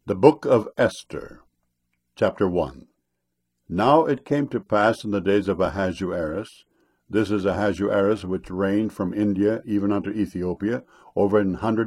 The Book of Esther, Chapter 1. Now it came to pass in the days of Ahasuerus, this is Ahasuerus which reigned from India even unto Ethiopia, over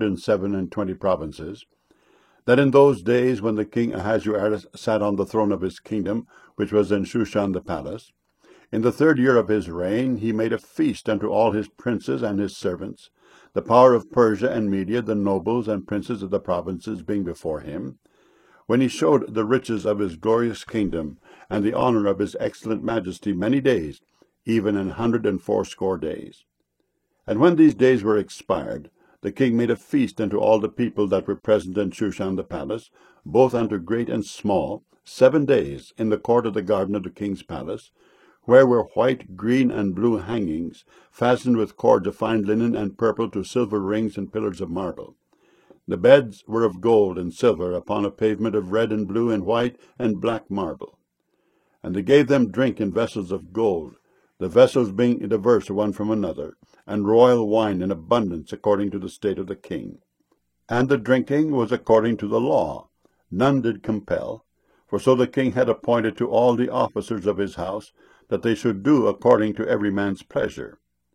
127 provinces, that in those days when the king Ahasuerus sat on the throne of his kingdom, which was in Shushan the palace, in the 3rd year of his reign he made a feast unto all his princes and his servants, the power of Persia and Media, the nobles and princes of the provinces being before him, when he showed the riches of his glorious kingdom, and the honor of his excellent majesty many days, even 180 days. And when these days were expired, the king made a feast unto all the people that were present in Shushan the palace, both unto great and small, 7 days, in the court of the garden of the king's palace, where were white, green, and blue hangings, fastened with cords of fine linen and purple to silver rings and pillars of marble. The beds were of gold and silver, upon a pavement of red and blue and white and black marble. And they gave them drink in vessels of gold, the vessels being diverse one from another, and royal wine in abundance according to the state of the king. And the drinking was according to the law, none did compel, for so the king had appointed to all the officers of his house, that they should do according to every man's pleasure.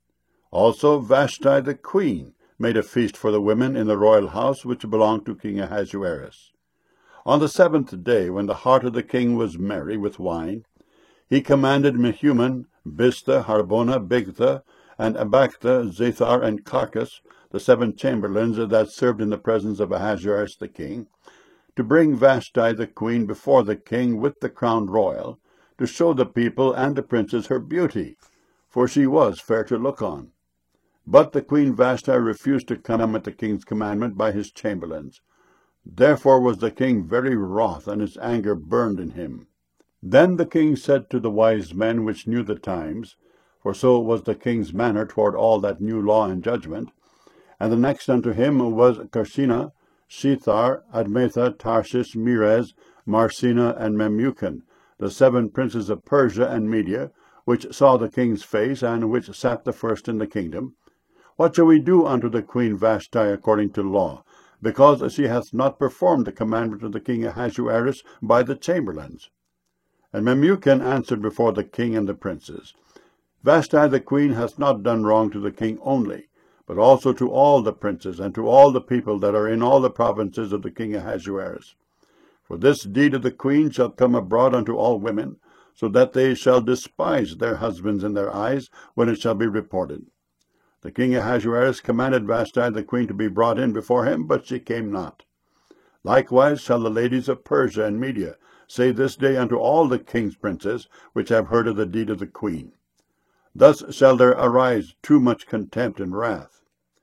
Also Vashti the queen made a feast for the women in the royal house which belonged to King Ahasuerus. On the 7th day, when the heart of the king was merry with wine, he commanded Mehuman, Biztha, Harbona, Bigtha, and Abagtha, Zethar, and Carcas, the 7 chamberlains that served in the presence of Ahasuerus the king, to bring Vashti the queen before the king with the crown royal, to show the people and the princes her beauty, for she was fair to look on. But the queen Vashti refused to come at the king's commandment by his chamberlains. Therefore was the king very wroth, and his anger burned in him. Then the king said to the wise men which knew the times, for so was the king's manner toward all that knew law and judgment, and the next unto him was Carshena, Shethar, Admatha, Tarshish, Meres, Marsena, and Memucan, the 7 princes of Persia and Media, which saw the king's face, and which sat the first in the kingdom. What shall we do unto the queen Vashti according to law, because she hath not performed the commandment of the king Ahasuerus by the chamberlains? And Memucan answered before the king and the princes, Vashti the queen hath not done wrong to the king only, but also to all the princes, and to all the people that are in all the provinces of the king Ahasuerus. For this deed of the queen shall come abroad unto all women, so that they shall despise their husbands in their eyes, when it shall be reported. The king Ahasuerus commanded Vashti the queen to be brought in before him, but she came not. Likewise shall the ladies of Persia and Media say this day unto all the king's princes, which have heard of the deed of the queen. Thus shall there arise too much contempt and wrath.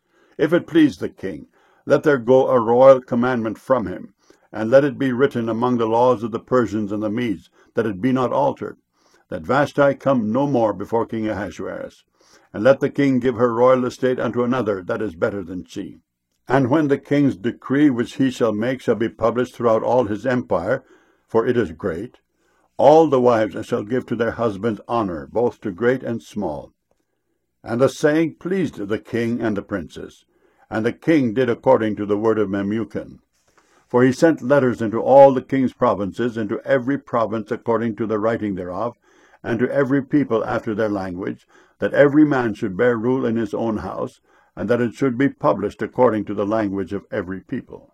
If it please the king, let there go a royal commandment from him, and let it be written among the laws of the Persians and the Medes, that it be not altered, that Vashti come no more before King Ahasuerus. And let the king give her royal estate unto another that is better than she. And when the king's decree which he shall make shall be published throughout all his empire, for it is great, all the wives shall give to their husbands honor, both to great and small. And the saying pleased the king and the princes, and the king did according to the word of Memucan. For he sent letters into all the king's provinces, into every province according to the writing thereof, and to every people after their language, that every man should bear rule in his own house, and that it should be published according to the language of every people.